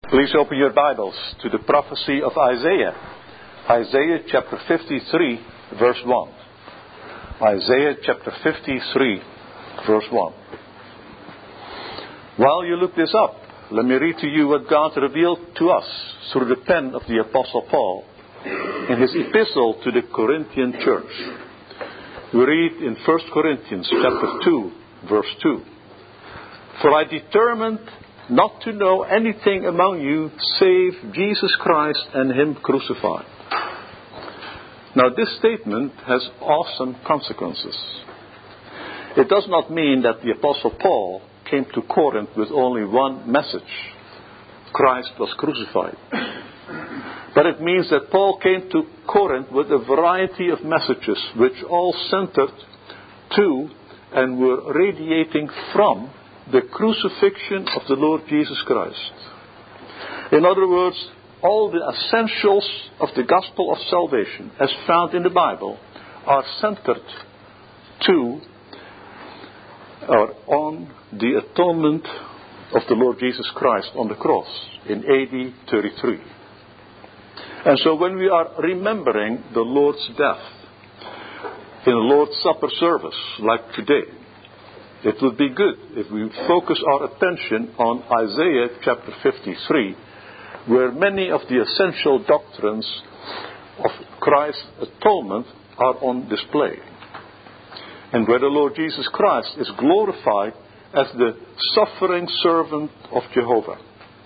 Please open your Bibles to the prophecy of Isaiah. Isaiah chapter 53, verse 1. Isaiah chapter 53, verse 1. While you look this up, let me read to you what God revealed to us through the pen of the Apostle Paul in his epistle to the Corinthian church. We read in 1 Corinthians chapter 2, verse 2. For I determined not to know anything among you save Jesus Christ and Him crucified. Now this statement has awesome consequences. It does not mean that the Apostle Paul came to Corinth with only one message: Christ was crucified. But it means that Paul came to Corinth with a variety of messages which all centered to and were radiating from the crucifixion of the Lord Jesus Christ. In other words, all the essentials of the gospel of salvation as found in the Bible are centered to or on the atonement of the Lord Jesus Christ on the cross in AD 33. And so when we are remembering the Lord's death in the Lord's Supper service like today, it would be good if we focus our attention on Isaiah chapter 53, where many of the essential doctrines of Christ's atonement are on display, and where the Lord Jesus Christ is glorified as the suffering servant of Jehovah.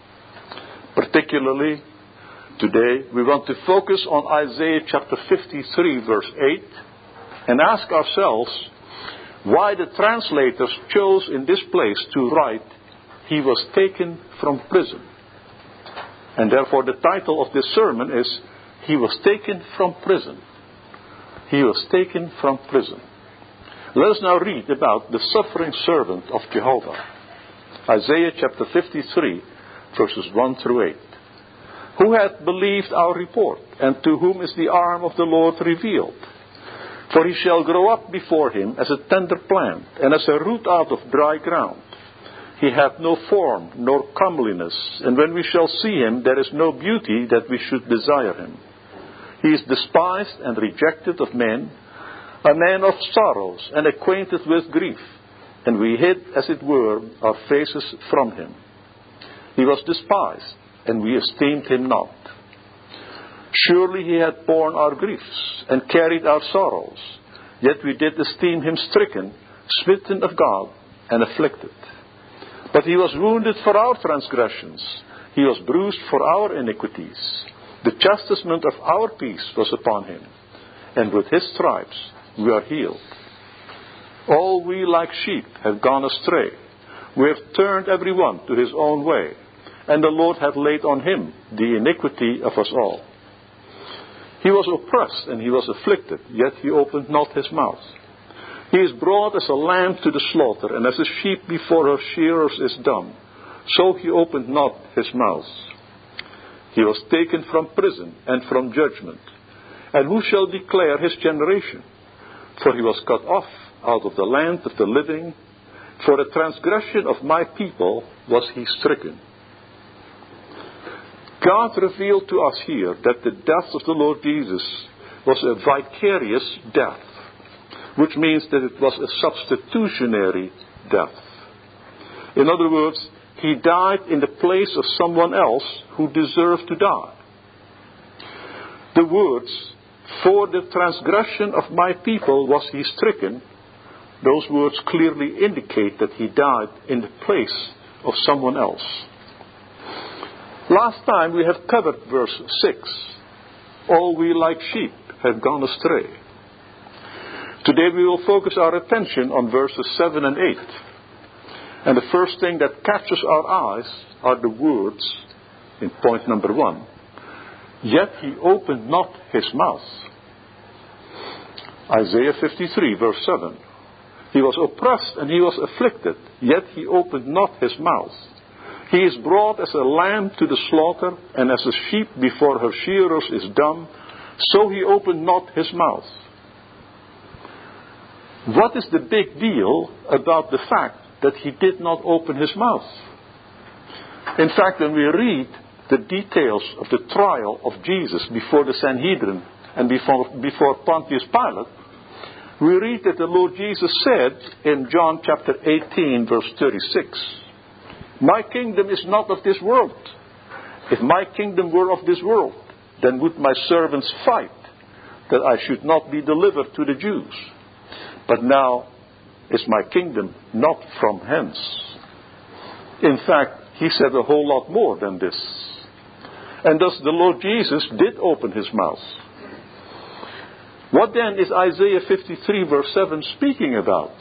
Particularly today, we want to focus on Isaiah chapter 53, verse 8, and ask ourselves why the translators chose in this place to write, "He was taken from prison." And therefore the title of this sermon is, "He was taken from prison." He was taken from prison. Let us now read about the suffering servant of Jehovah. Isaiah chapter 53, verses 1 through 8. Who hath believed our report, and to whom is the arm of the Lord revealed? For he shall grow up before him as a tender plant, and as a root out of dry ground. He hath no form nor comeliness, and when we shall see him, there is no beauty that we should desire him. He is despised and rejected of men, a man of sorrows and acquainted with grief, and we hid, as it were, our faces from him. He was despised, and we esteemed him not. Surely he had borne our griefs and carried our sorrows, yet we did esteem him stricken, smitten of God, and afflicted. But he was wounded for our transgressions, he was bruised for our iniquities. The chastisement of our peace was upon him, and with his stripes we are healed. All we like sheep have gone astray. We have turned every one to his own way, and the Lord hath laid on him the iniquity of us all. He was oppressed and he was afflicted, yet he opened not his mouth. He is brought as a lamb to the slaughter, and as a sheep before her shearers is dumb, so he opened not his mouth. He was taken from prison and from judgment. And who shall declare his generation? For he was cut off out of the land of the living. For the transgression of my people was he stricken. God revealed to us here that the death of the Lord Jesus was a vicarious death, which means that it was a substitutionary death. In other words, he died in the place of someone else who deserved to die. The words, "For the transgression of my people was he stricken," those words clearly indicate that he died in the place of someone else. Last time we have covered verse 6. All we like sheep have gone astray. Today we will focus our attention on verses 7 and 8. And the first thing that catches our eyes are the words in point number 1. Yet he opened not his mouth. Isaiah 53 verse 7. He was oppressed and he was afflicted, yet he opened not his mouth. He is brought as a lamb to the slaughter, and as a sheep before her shearers is dumb, so he opened not his mouth. What is the big deal about the fact that he did not open his mouth? In fact, when we read the details of the trial of Jesus before the Sanhedrin and before Pontius Pilate, we read that the Lord Jesus said in John chapter 18, verse 36, "My kingdom is not of this world. If my kingdom were of this world, then would my servants fight, that I should not be delivered to the Jews. But now is my kingdom not from hence." In fact, he said a whole lot more than this. And thus the Lord Jesus did open his mouth. What then is Isaiah 53 verse 7 speaking about?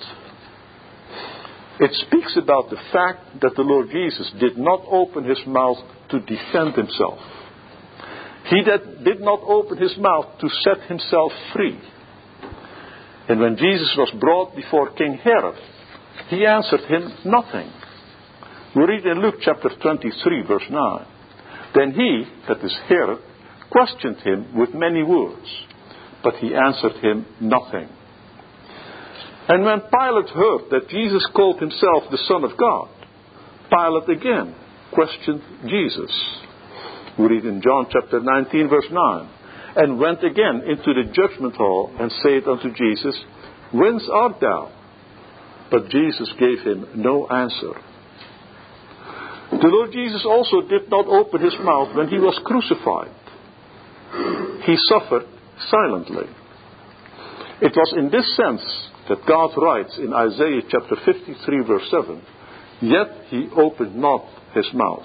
It speaks about the fact that the Lord Jesus did not open his mouth to defend himself. He did not open his mouth to set himself free. And when Jesus was brought before King Herod, he answered him nothing. We read in Luke chapter 23 verse 9. Then he, that is Herod, questioned him with many words, but he answered him nothing. And when Pilate heard that Jesus called himself the Son of God, Pilate again questioned Jesus. We read in John chapter 19 verse 9. And went again into the judgment hall and said unto Jesus, "Whence art thou?" But Jesus gave him no answer. The Lord Jesus also did not open his mouth when he was crucified. He suffered silently. It was in this sense that God writes in Isaiah chapter 53 verse 7, "Yet he opened not his mouth."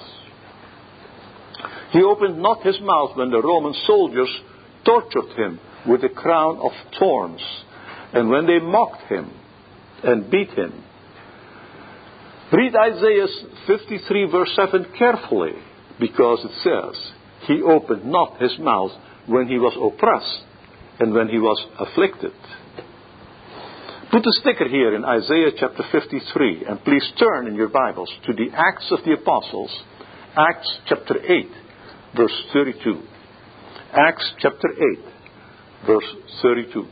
He opened not his mouth when the Roman soldiers tortured him with a crown of thorns, and when they mocked him and beat him. Read Isaiah 53 verse 7 carefully, because it says, "He opened not his mouth when he was oppressed and when he was afflicted." Put a sticker here in Isaiah chapter 53, and please turn in your Bibles to the Acts of the Apostles, Acts chapter 8, verse 32. Acts chapter 8, verse 32.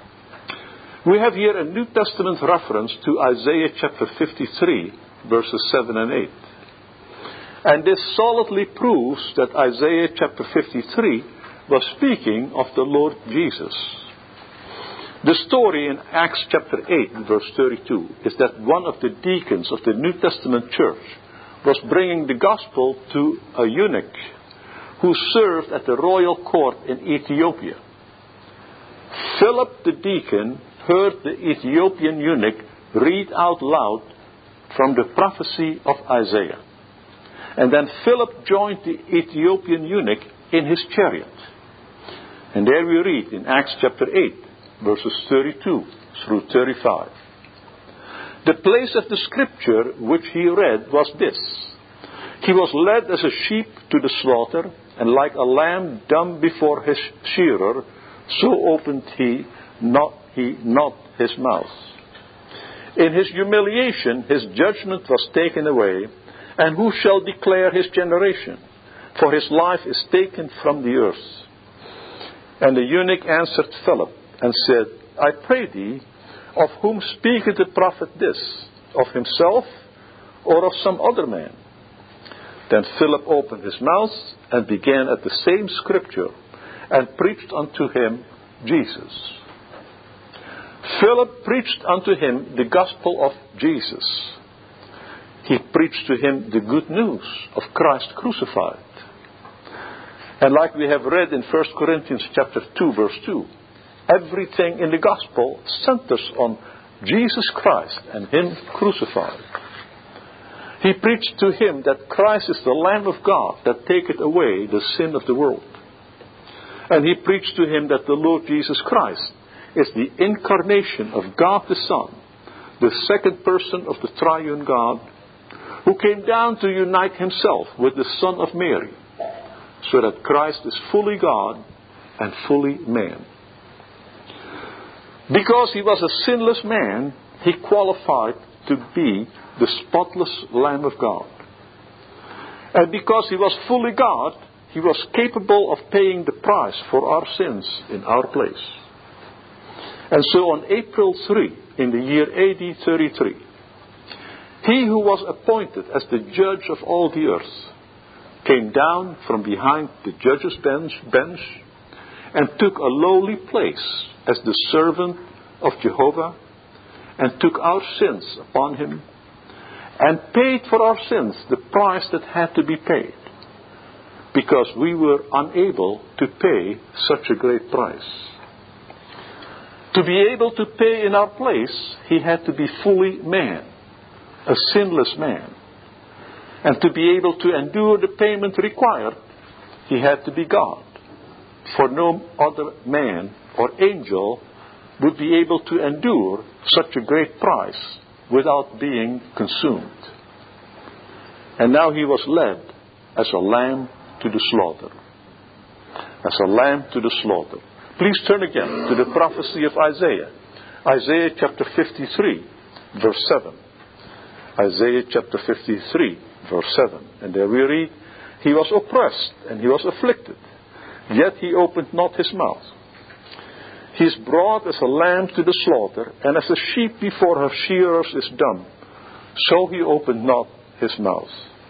We have here a New Testament reference to Isaiah chapter 53, verses 7 and 8. And this solidly proves that Isaiah chapter 53 was speaking of the Lord Jesus. The story in Acts chapter 8, verse 32, is that one of the deacons of the New Testament church was bringing the gospel to a eunuch who served at the royal court in Ethiopia. Philip the deacon heard the Ethiopian eunuch read out loud from the prophecy of Isaiah. And then Philip joined the Ethiopian eunuch in his chariot. And there we read in Acts chapter 8, verses 32 through 35. The place of the scripture which he read was this: "He was led as a sheep to the slaughter, and like a lamb dumb before his shearer, so opened he not his mouth. In his humiliation his judgment was taken away, and who shall declare his generation? For his life is taken from the earth." And the eunuch answered Philip and said, "I pray thee, of whom speaketh the prophet this? Of himself, or of some other man?" Then Philip opened his mouth and began at the same scripture, and preached unto him Jesus. Philip preached unto him the gospel of Jesus. He preached to him the good news of Christ crucified. And like we have read in 1 Corinthians chapter 2 verse 2, everything in the gospel centers on Jesus Christ and him crucified. He preached to him that Christ is the Lamb of God that taketh away the sin of the world. And he preached to him that the Lord Jesus Christ is the incarnation of God the Son, the second person of the triune God, who came down to unite himself with the Son of Mary, so that Christ is fully God and fully man. Because he was a sinless man, he qualified to be the spotless Lamb of God. And because he was fully God, he was capable of paying the price for our sins in our place. And so on April 3, in the year AD 33, he who was appointed as the judge of all the earth came down from behind the judge's bench and took a lowly place as the servant of Jehovah, and took our sins upon him, and paid for our sins the price that had to be paid, because we were unable to pay such a great price. To be able to pay in our place, he had to be fully man, a sinless man. And to be able to endure the payment required, he had to be God. For no other man or angel would be able to endure such a great price without being consumed. And now he was led as a lamb to the slaughter. As a lamb to the slaughter. Please turn again to the prophecy of Isaiah. Isaiah chapter 53, verse 7. Isaiah chapter 53, verse 7. And there we read, he was oppressed and he was afflicted, yet he opened not his mouth. He is brought as a lamb to the slaughter, and as a sheep before her shearers is dumb, so he opened not his mouth.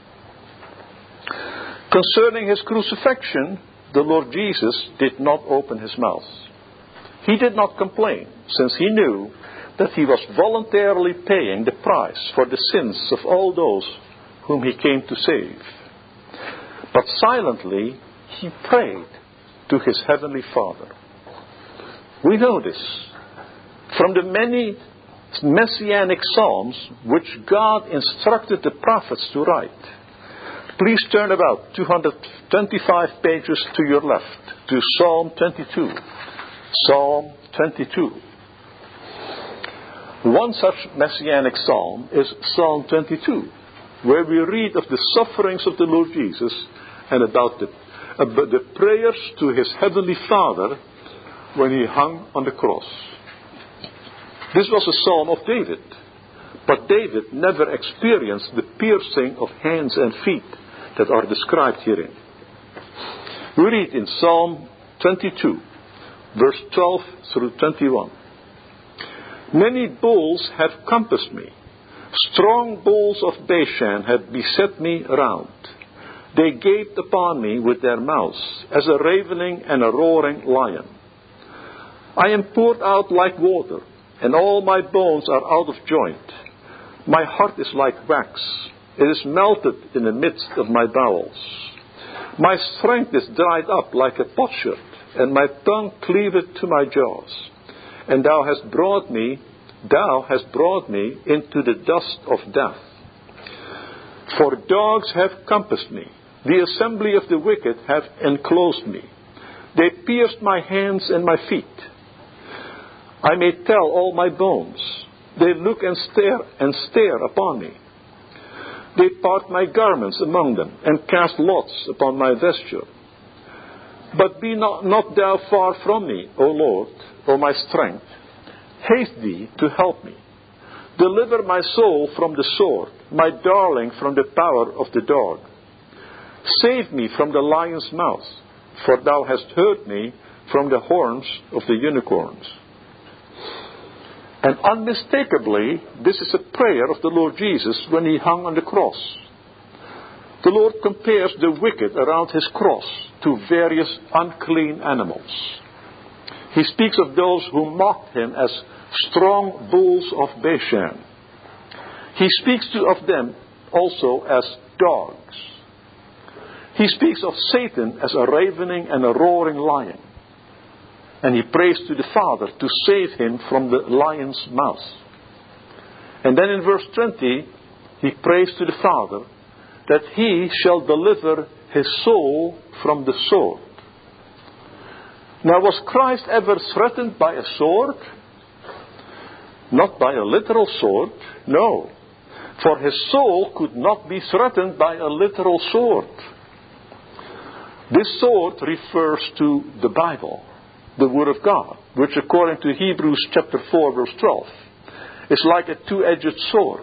Concerning his crucifixion, the Lord Jesus did not open his mouth. He did not complain, since he knew that he was voluntarily paying the price for the sins of all those whom he came to save. But silently he prayed to his heavenly Father. We know this from the many messianic psalms which God instructed the prophets to write. Please turn about 225 pages to your left to Psalm 22. Psalm 22. One such messianic psalm is Psalm 22, where we read of the sufferings of the Lord Jesus and about the prayers to his heavenly Father when he hung on the cross. This was a psalm of David, but David never experienced the piercing of hands and feet that are described herein. We read in Psalm 22, verse 12 through 21. Many bulls have compassed me. Strong bulls of Bashan have beset me round. They gaped upon me with their mouths, as a ravening and a roaring lion. I am poured out like water, and all my bones are out of joint. My heart is like wax. It is melted in the midst of my bowels. My strength is dried up like a potsherd, and my tongue cleaveth to my jaws. And thou hast brought me into the dust of death. For dogs have compassed me. The assembly of the wicked have enclosed me. They pierced my hands and my feet. I may tell all my bones. They look and stare upon me. They part my garments among them, and cast lots upon my vesture. But be not thou far from me, O Lord, O my strength. Haste thee to help me. Deliver my soul from the sword, my darling from the power of the dog. Save me from the lion's mouth, for thou hast heard me from the horns of the unicorns. And unmistakably, this is a prayer of the Lord Jesus when he hung on the cross. The Lord compares the wicked around his cross to various unclean animals. He speaks of those who mocked him as strong bulls of Bashan. He speaks of them also as dogs. He speaks of Satan as a ravening and a roaring lion. And he prays to the Father to save him from the lion's mouth. And then in verse 20, he prays to the Father that he shall deliver his soul from the sword. Now, was Christ ever threatened by a sword? Not by a literal sword, no. For his soul could not be threatened by a literal sword. This sword refers to the Bible, the Word of God, which according to Hebrews chapter 4 verse 12 is like a two-edged sword.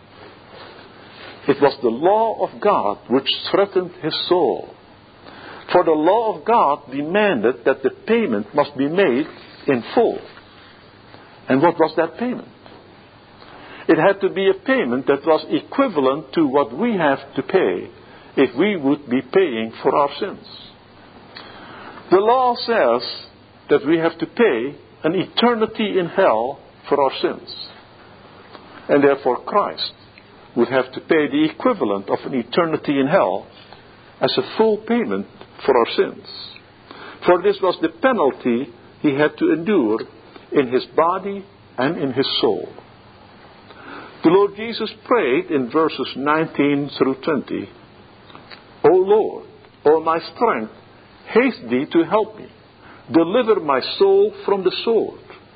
It was the law of God which threatened his soul. For the law of God demanded that the payment must be made in full. And what was that payment? It had to be a payment that was equivalent to what we have to pay if we would be paying for our sins. The law says that we have to pay an eternity in hell for our sins. And therefore Christ would have to pay the equivalent of an eternity in hell as a full payment for our sins. For this was the penalty he had to endure in his body and in his soul. The Lord Jesus prayed in verses 19 through 20, O Lord, O my strength, haste thee to help me. Deliver my soul from the sword.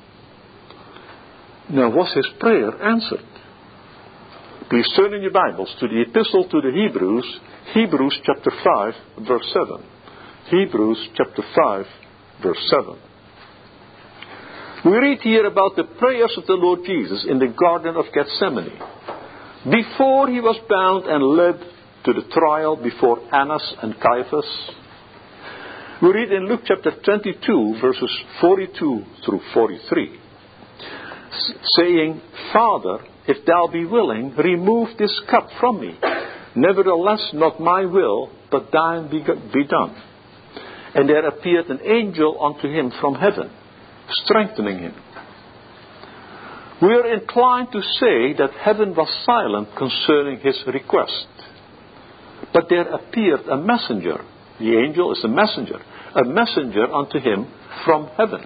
Now was his prayer answered? Please turn in your Bibles to the Epistle to the Hebrews, Hebrews chapter 5, verse 7. Hebrews chapter 5, verse 7. We read here about the prayers of the Lord Jesus in the Garden of Gethsemane, before he was bound and led to the trial before Annas and Caiaphas. We read in Luke chapter 22, verses 42 through 43, saying, Father, if thou be willing, remove this cup from me. Nevertheless, not my will, but thine be done. And there appeared an angel unto him from heaven, strengthening him. We are inclined to say that heaven was silent concerning his request. But there appeared a messenger. The angel is a messenger unto him from heaven.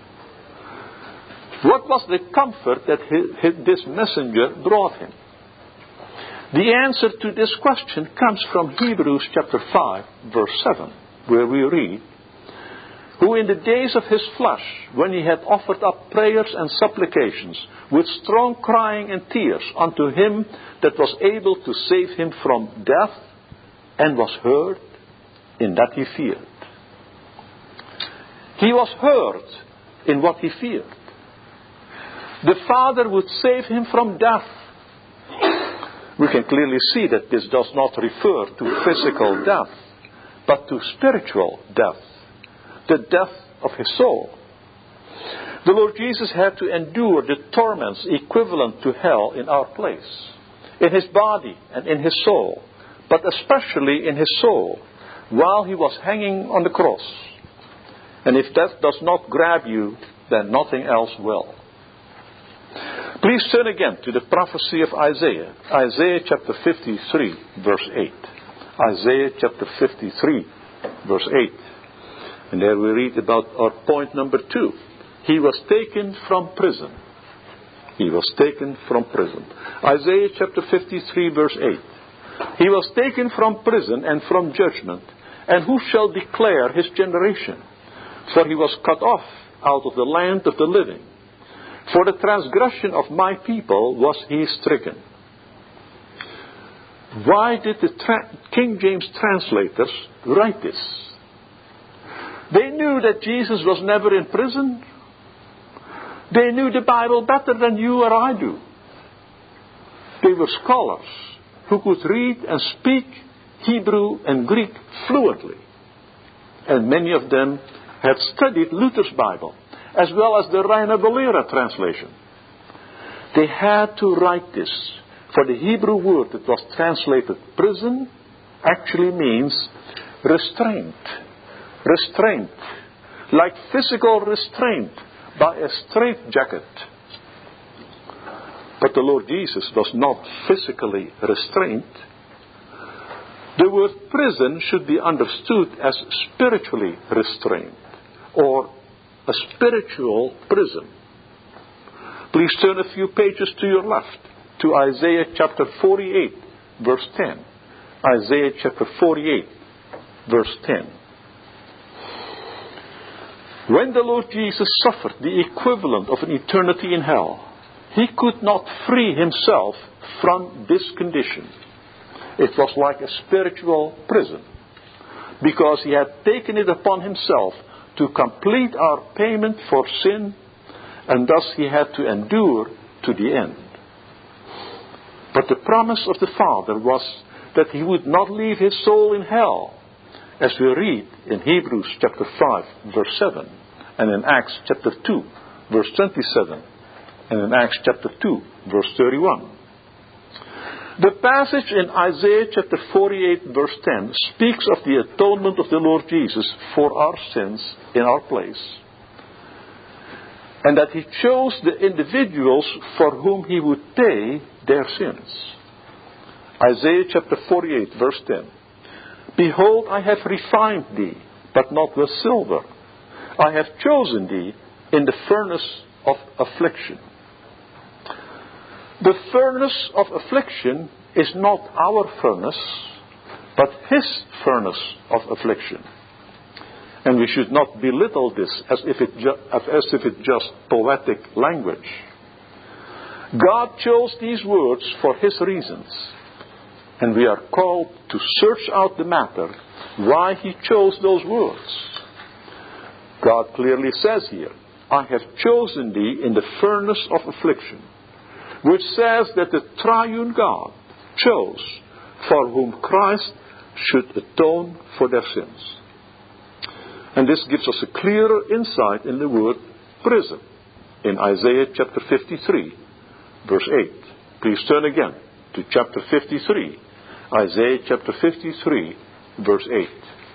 What was the comfort that this messenger brought him? The answer to this question comes from Hebrews chapter 5, verse 7, where we read, who in the days of his flesh, when he had offered up prayers and supplications, with strong crying and tears unto him that was able to save him from death, and was heard in that he feared. He was heard in what he feared. The Father would save him from death. We can clearly see that this does not refer to physical death, but to spiritual death, the death of his soul. The Lord Jesus had to endure the torments equivalent to hell in our place, in his body and in his soul, but especially in his soul, while he was hanging on the cross. And if death does not grab you, then nothing else will. Please turn again to the prophecy of Isaiah. Isaiah chapter 53, verse 8. Isaiah chapter 53, verse 8. And there we read about our point number 2. He was taken from prison. He was taken from prison. Isaiah chapter 53, verse 8. He was taken from prison and from judgment. And who shall declare his generation? For he was cut off out of the land of the living. For the transgression of my people was he stricken. Why did the King James translators write this? They knew that Jesus was never in prison. They knew the Bible better than you or I do. They were scholars who could read and speak Hebrew and Greek fluently. And many of them had studied Luther's Bible, as well as the Reina Valera translation. They had to write this, for the Hebrew word that was translated prison actually means restraint. Restraint. Like physical restraint by a straitjacket. But the Lord Jesus was not physically restrained. The word prison should be understood as spiritually restrained, or a spiritual prison. Please turn a few pages to your left to Isaiah chapter 48, verse 10. Isaiah chapter 48, verse 10. When the Lord Jesus suffered the equivalent of an eternity in hell, he could not free himself from this condition. It was like a spiritual prison, because he had taken it upon himself to complete our payment for sin, and thus he had to endure to the end. But the promise of the Father was that he would not leave his soul in hell, as we read in Hebrews chapter 5, verse 7, and in Acts chapter 2, verse 27, and in Acts chapter 2, verse 31. The passage in Isaiah chapter 48 verse 10 speaks of the atonement of the Lord Jesus for our sins in our place. And that He chose the individuals for whom He would pay their sins. Isaiah chapter 48 verse 10. Behold, I have refined thee, but not with silver. I have chosen thee in the furnace of affliction. The furnace of affliction is not our furnace, but His furnace of affliction. And we should not belittle this as if it's just poetic language. God chose these words for His reasons. And we are called to search out the matter, why He chose those words. God clearly says here, I have chosen thee in the furnace of affliction, which says that the triune God chose for whom Christ should atone for their sins. And this gives us a clearer insight in the word prison in Isaiah chapter 53, verse 8. Please turn again to chapter 53, Isaiah chapter 53, verse 8.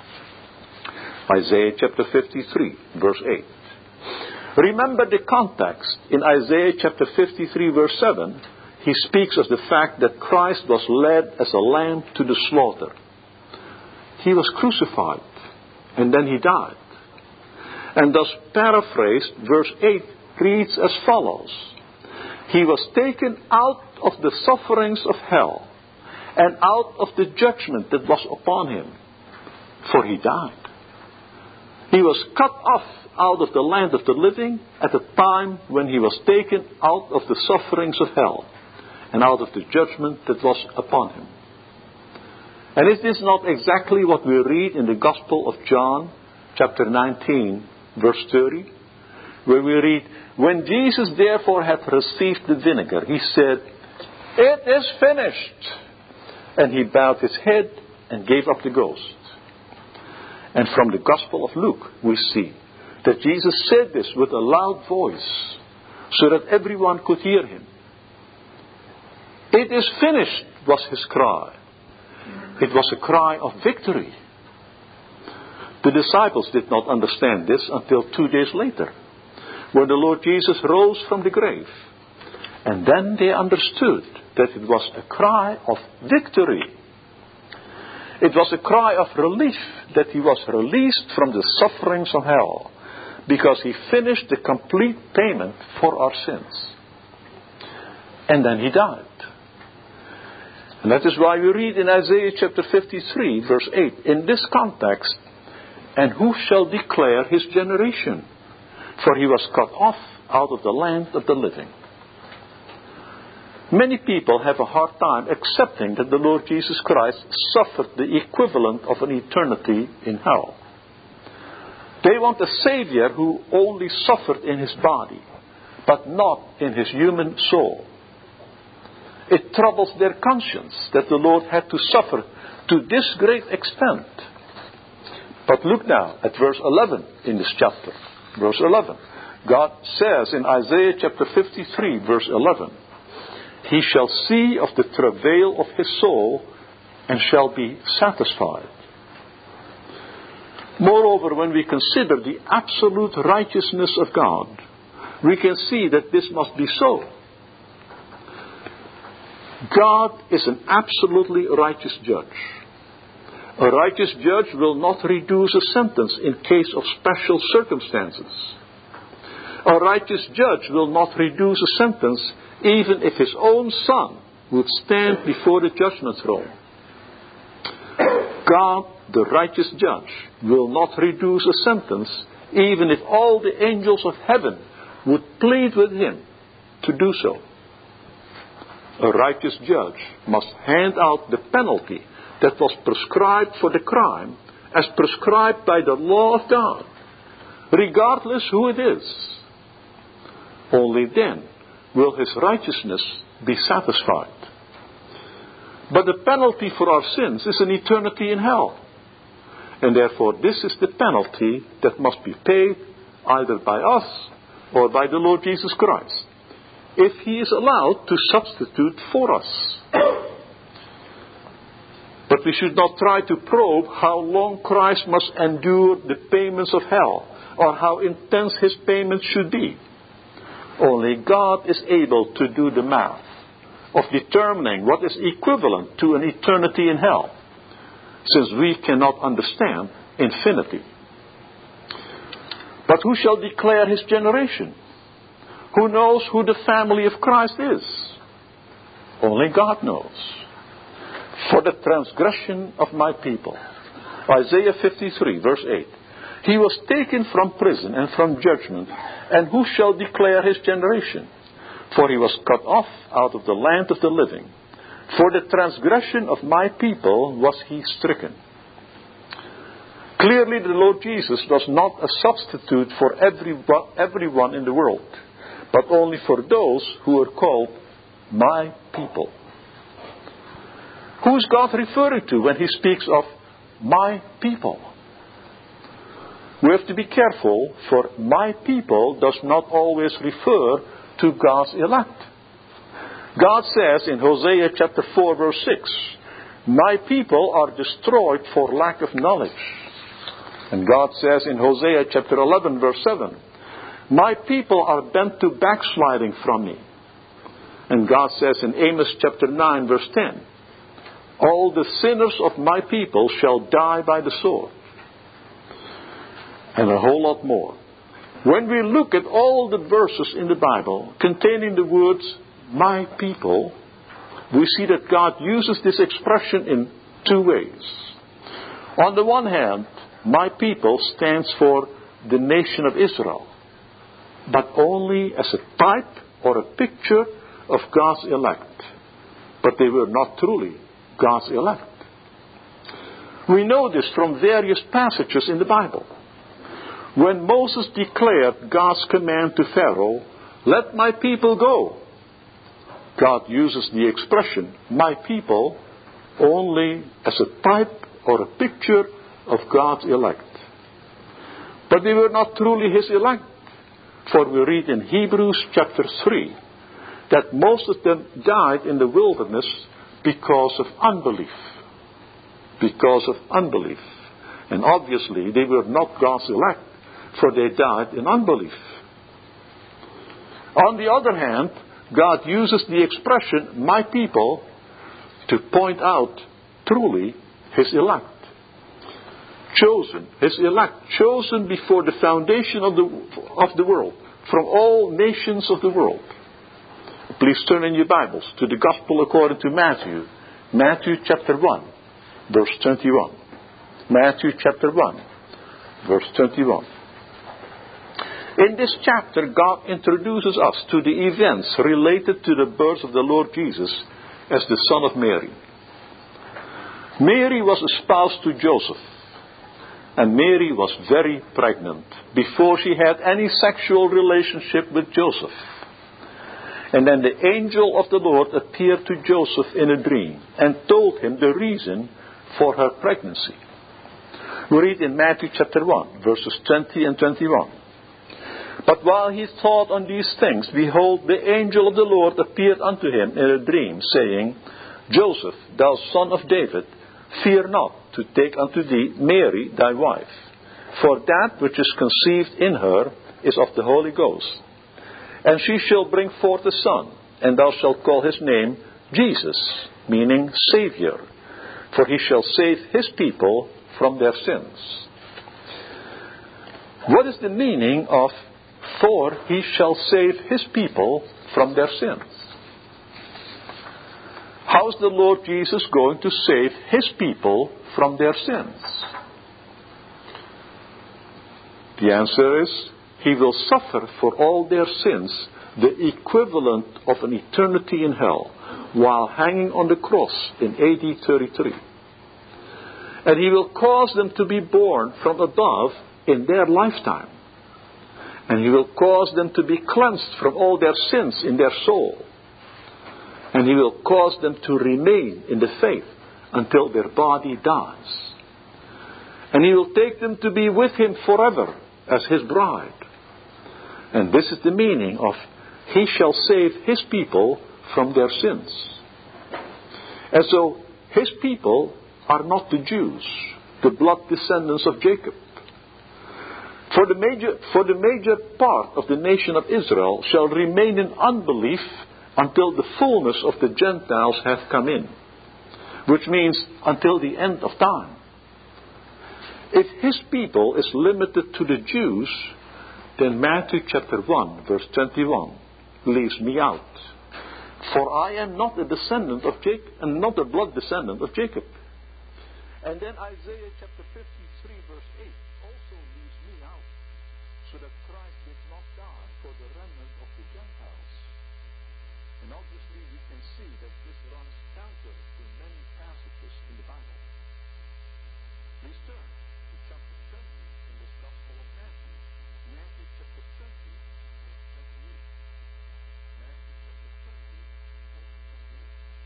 Isaiah chapter 53, verse 8. Remember the context. In Isaiah chapter 53, verse 7, he speaks of the fact that Christ was led as a lamb to the slaughter. He was crucified, and then He died. And thus paraphrased, verse 8 reads as follows. He was taken out of the sufferings of hell, and out of the judgment that was upon Him, for He died. He was cut off out of the land of the living at a time when He was taken out of the sufferings of hell and out of the judgment that was upon Him. And is this not exactly what we read in the Gospel of John, chapter 19, verse 30? Where we read, when Jesus therefore had received the vinegar, He said, it is finished. And He bowed His head and gave up the ghost. And from the Gospel of Luke, we see that Jesus said this with a loud voice so that everyone could hear Him. It is finished was His cry. It was a cry of victory. The disciples did not understand this until 2 days later, when the Lord Jesus rose from the grave. And then they understood that it was a cry of victory. It was a cry of relief that He was released from the sufferings of hell, because He finished the complete payment for our sins. And then He died. And that is why we read in Isaiah chapter 53, verse 8, in this context, and who shall declare His generation? For He was cut off out of the land of the living. Many people have a hard time accepting that the Lord Jesus Christ suffered the equivalent of an eternity in hell. They want a Savior who only suffered in His body, but not in His human soul. It troubles their conscience that the Lord had to suffer to this great extent. But look now at verse 11 in this chapter. Verse 11. God says in Isaiah chapter 53, verse 11, He shall see of the travail of His soul and shall be satisfied. Moreover, when we consider the absolute righteousness of God, we can see that this must be so. God is an absolutely righteous judge. A righteous judge will not reduce a sentence in case of special circumstances. A righteous judge will not reduce a sentence even if his own son would stand before the judgment throne. God, the righteous judge, will not reduce a sentence even if all the angels of heaven would plead with Him to do so. A righteous judge must hand out the penalty that was prescribed for the crime as prescribed by the law of God, regardless who it is. Only then will His righteousness be satisfied. But the penalty for our sins is an eternity in hell. And therefore this is the penalty that must be paid either by us or by the Lord Jesus Christ, if He is allowed to substitute for us. But we should not try to probe how long Christ must endure the payments of hell, or how intense his payments should be. Only God is able to do the math of determining what is equivalent to an eternity in hell, since we cannot understand infinity. But who shall declare his generation? Who knows who the family of Christ is? Only God knows. For the transgression of my people. Isaiah 53 verse 8. He was taken from prison and from judgment, and who shall declare his generation? For he was cut off out of the land of the living. For the transgression of my people was he stricken. Clearly the Lord Jesus was not a substitute for everyone in the world, but only for those who are called my people. Who is God referring to when he speaks of my people? We have to be careful, for my people does not always refer to God's elect. God says in Hosea chapter 4 verse 6, my people are destroyed for lack of knowledge. And God says in Hosea chapter 11 verse 7, my people are bent to backsliding from me. And God says in Amos chapter 9 verse 10, all the sinners of my people shall die by the sword. And a whole lot more. When we look at all the verses in the Bible containing the words, my people, we see that God uses this expression in two ways. On the one hand, my people stands for the nation of Israel, but only as a type or a picture of God's elect. But they were not truly God's elect. We know this from various passages in the Bible. When Moses declared God's command to Pharaoh, let my people go, God uses the expression, my people, only as a type or a picture of God's elect. But they were not truly his elect, for we read in Hebrews chapter 3 that most of them died in the wilderness because of unbelief. Because of unbelief. And obviously they were not God's elect, for they died in unbelief. On the other hand, God uses the expression, my people, to point out truly his elect. Chosen, his elect, chosen before the foundation of the world, from all nations of the world. Please turn in your Bibles to the Gospel according to Matthew. Matthew chapter 1, verse 21. Matthew chapter 1, verse 21. In this chapter, God introduces us to the events related to the birth of the Lord Jesus as the son of Mary. Mary was espoused to Joseph, and Mary was very pregnant before she had any sexual relationship with Joseph. And then the angel of the Lord appeared to Joseph in a dream and told him the reason for her pregnancy. We read in Matthew chapter 1, verses 20 and 21. But while he thought on these things, behold, the angel of the Lord appeared unto him in a dream, saying, Joseph, thou son of David, fear not to take unto thee Mary thy wife, for that which is conceived in her is of the Holy Ghost. And she shall bring forth a son, and thou shalt call his name Jesus, meaning Savior, for he shall save his people from their sins. What is the meaning of for he shall save his people from their sins? How is the Lord Jesus going to save his people from their sins? The answer is, he will suffer for all their sins the equivalent of an eternity in hell while hanging on the cross in AD 33. And he will cause them to be born from above in their lifetime. And he will cause them to be cleansed from all their sins in their soul. And he will cause them to remain in the faith until their body dies. And he will take them to be with him forever as his bride. And this is the meaning of he shall save his people from their sins. And so his people are not the Jews, the blood descendants of Jacob. For the major part of the nation of Israel shall remain in unbelief until the fullness of the Gentiles have come in, which means until the end of time. If his people is limited to the Jews, then Matthew chapter 1 verse 21 leaves me out. For I am not a descendant of Jacob, and not a blood descendant of Jacob. And then Isaiah chapter 53 verse 8 also leaves me out, so that Christ did not die for the remnant of the Gentiles. And obviously we can see that this runs counter to many passages in the Bible. Please turn to chapter 20 in this Gospel of Matthew. Matthew chapter 20 verse 28. Matthew chapter 20 verse 28.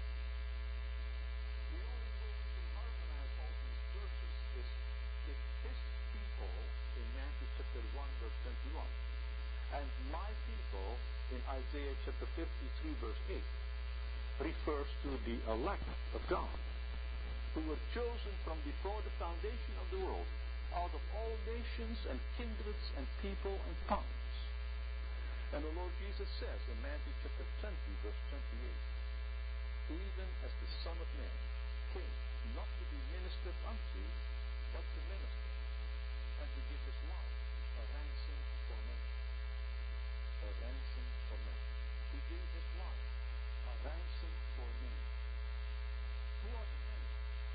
The only way we can harmonize all these verses is if his people in Matthew chapter 1 verse 21 and my people in Isaiah chapter 53 verse 8 refers to the elect of God, who were chosen from before the foundation of the world, out of all nations and kindreds and people and tongues. And the Lord Jesus says in Matthew chapter 20 verse 28, even as the Son of Man came not to be ministered unto, but to minister, and to give his life a ransom for many. A ransom for many. He gave his life a ransom for many. Who are the many?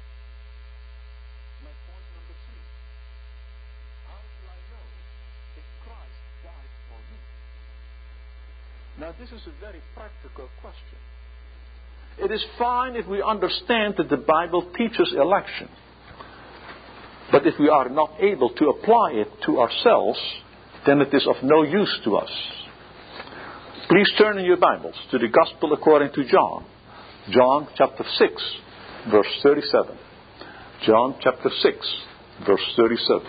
My point number 3. How do I know if Christ died for me? Now this is a very practical question. It is fine if we understand that the Bible teaches election. But if we are not able to apply it to ourselves, then it is of no use to us. Please turn in your Bibles to the Gospel according to John. John chapter 6, verse 37. John chapter 6, verse 37.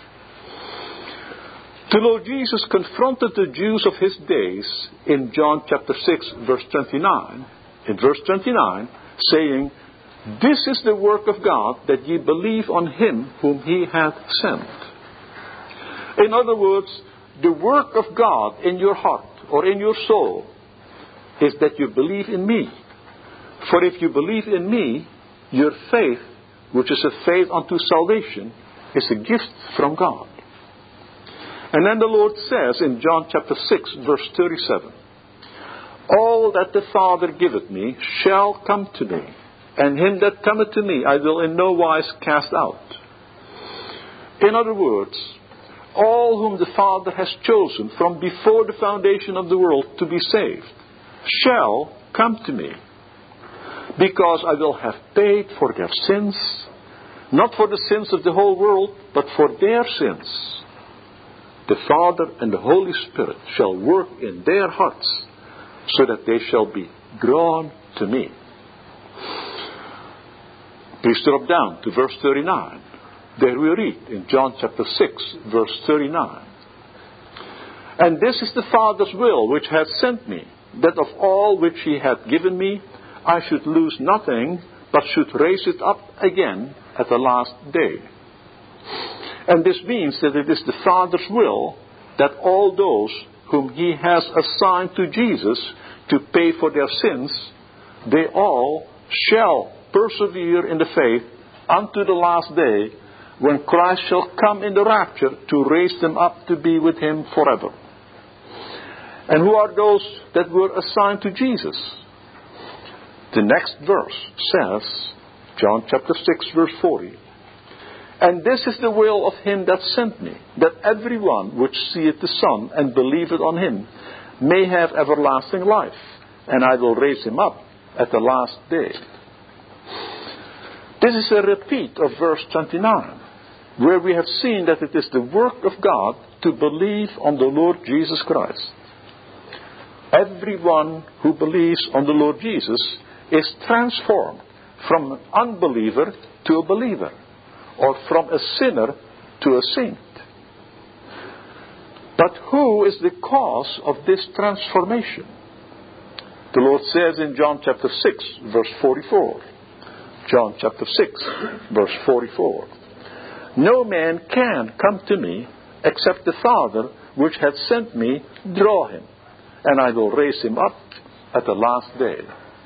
The Lord Jesus confronted the Jews of his days in John chapter 6, verse 29. In verse 29, saying, "This is the work of God, that ye believe on him whom he hath sent." In other words, the work of God in your heart or in your soul is that you believe in me. For if you believe in me, your faith, which is a faith unto salvation, is a gift from God. And then the Lord says in John chapter 6, verse 37, "All that the Father giveth me shall come to me, and him that cometh to me I will in no wise cast out." In other words, all whom the Father has chosen from before the foundation of the world to be saved shall come to me, because I will have paid for their sins, not for the sins of the whole world, but for their sins. The Father and the Holy Spirit shall work in their hearts, so that they shall be drawn to me. Please drop down to verse 39. There we read in John chapter 6, verse 39. "And this is the Father's will which hath sent me, that of all which he hath given me, I should lose nothing, but should raise it up again at the last day." And this means that it is the Father's will that all those whom he has assigned to Jesus to pay for their sins, they all shall persevere in the faith unto the last day, when Christ shall come in the rapture to raise them up to be with him forever. And who are those that were assigned to Jesus? The next verse says, John chapter 6 verse 40, "And this is the will of him that sent me, that everyone which seeth the Son and believeth on him may have everlasting life, and I will raise him up at the last day." This is a repeat of verse 29, where we have seen that it is the work of God to believe on the Lord Jesus Christ. Everyone who believes on the Lord Jesus is transformed from an unbeliever to a believer, or from a sinner to a saint. But who is the cause of this transformation? The Lord says in John chapter 6, verse 44, John chapter 6, verse 44. No man can come to me except the Father which hath sent me draw him, and I will raise him up at the last day.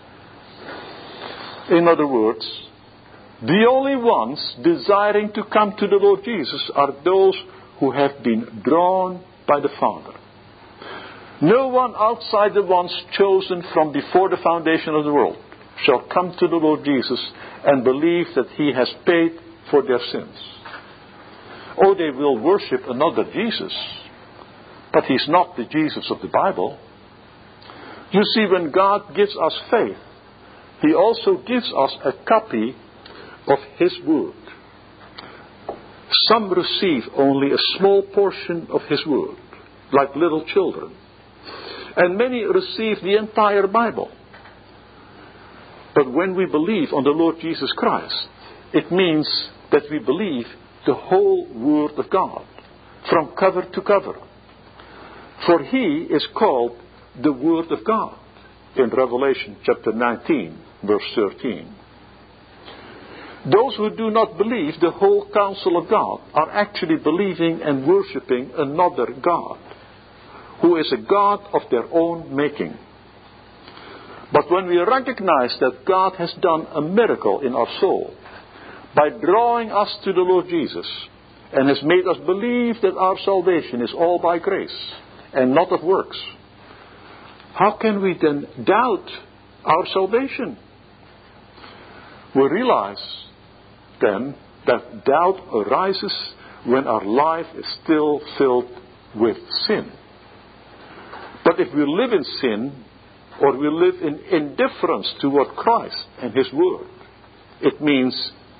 In other words, the only ones desiring to come to the Lord Jesus are those who have been drawn by the Father. No one outside the ones chosen from before the foundation of the world shall come to the Lord Jesus and believe that He has paid for their sins. Oh, they will worship another Jesus, but He's not the Jesus of the Bible. You see, when God gives us faith, He also gives us a copy of His Word. Some receive only a small portion of His Word, like little children. And many receive the entire Bible. But when we believe on the Lord Jesus Christ, it means that we believe the whole Word of God, from cover to cover. For He is called the Word of God in Revelation chapter 19, verse 13. Those who do not believe the whole counsel of God are actually believing and worshipping another God, who is a God of their own making. But when we recognize that God has done a miracle in our soul by drawing us to the Lord Jesus and has made us believe that our salvation is all by grace and not of works, how can we then doubt our salvation? We realize then that doubt arises when our life is still filled with sin. But if we live in sin, or we live in indifference toward Christ and His Word, it means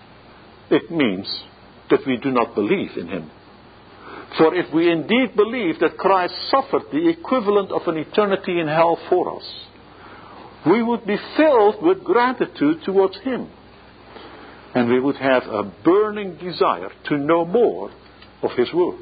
that we do not believe in Him. For if we indeed believe that Christ suffered the equivalent of an eternity in hell for us, we would be filled with gratitude towards Him. And we would have a burning desire to know more of His Word.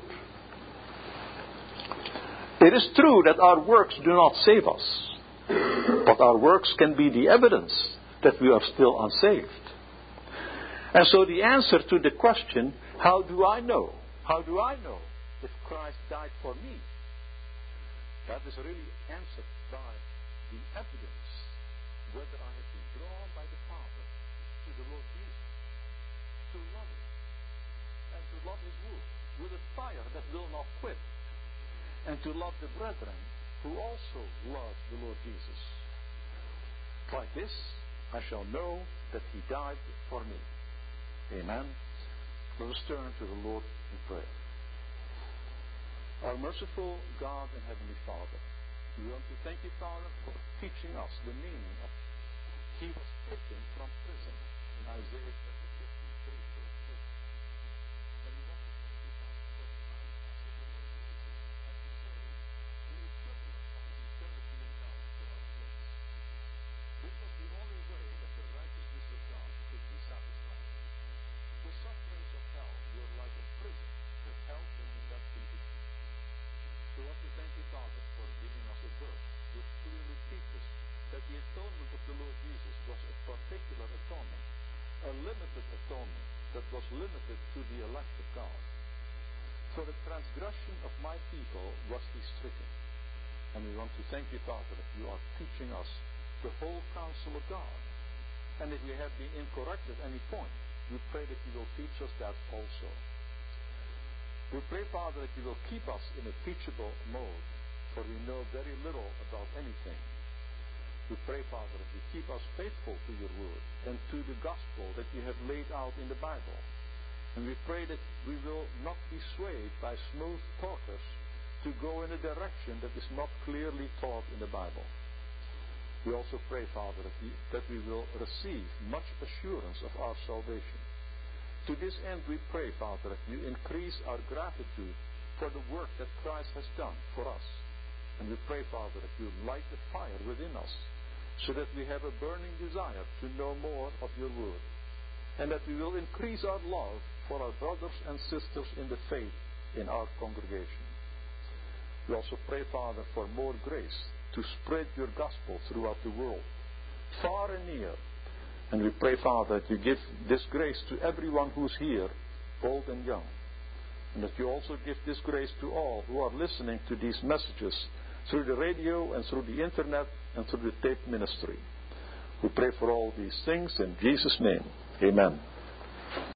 It is true that our works do not save us, but our works can be the evidence that we are still unsaved. And so the answer to the question, how do I know? How do I know if Christ died for me? That is really answered by the evidence whether I have been drawn by the Father to the Lord Jesus, to love Him, and to love His Word with a fire that will not quit, and to love the brethren who also love the Lord Jesus. By this I shall know that He died for me. Amen. Let us turn to the Lord in prayer. Our merciful God and Heavenly Father, we want to thank You, Father, for teaching us the meaning of He was taken from prison in Isaiah chapter 53, verse 8. And we want to thank You, Father, for reminding us of the Lord Jesus, as we say, the equivalent of an eternity in hell for our sins. This was the only way that the righteousness of God could be satisfied. The sufferings of hell were like a prison that held them in that condition. We want to thank You, Father, for giving us a verse which clearly teaches that the atonement of the Lord Jesus was a particular atonement, a limited atonement that was limited to the elect of God. For the transgression of My people was He stricken. And we want to thank You, Father, that You are teaching us the whole counsel of God. And if we have been incorrect at any point, we pray that You will teach us that also. We pray, Father, that You will keep us in a teachable mode, for we know very little about anything. We pray, Father, that You keep us faithful to Your Word and to the gospel that You have laid out in the Bible. And we pray that we will not be swayed by smooth talkers to go in a direction that is not clearly taught in the Bible. We also pray, Father, that we will receive much assurance of our salvation. To this end we pray, Father, that You increase our gratitude for the work that Christ has done for us. And we pray, Father, that You light the fire within us, so that we have a burning desire to know more of Your Word, and that we will increase our love for our brothers and sisters in the faith in our congregation. We also pray, Father, for more grace to spread Your gospel throughout the world, far and near, And we pray, Father, that you give this grace to everyone who's here, old and young. And that you also give this grace to all who are listening to these messages through the radio and through the internet and through the tape ministry. We pray for all these things in Jesus' name. Amen.